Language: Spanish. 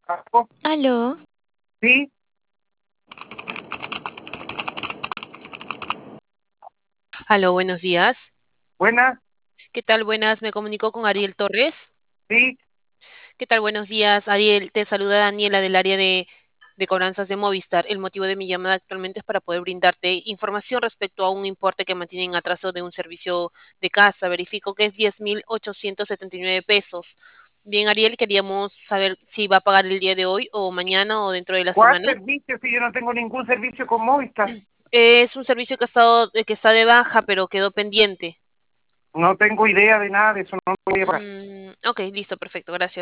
¿Aló? Aló, Sí, Aló, buenos días. buena, ¿Qué tal? Buenas, me comunico con Ariel Torres. sí. ¿Qué tal? Buenos días, Ariel. Te saluda Daniela del área de cobranzas de Movistar. El motivo de mi llamada actualmente es para poder brindarte información respecto a un importe que mantienen atraso de un servicio de casa. Verifico que es 10.879 pesos. Bien, Ariel, queríamos saber si va a pagar el día de hoy o mañana o dentro de la ¿Cuál semana. servicio? Si yo no tengo ningún servicio con Movistar. Es un servicio que está de baja, pero quedó pendiente. No tengo idea de nada de eso, no lo voy a pagar. Ok, listo, perfecto, gracias.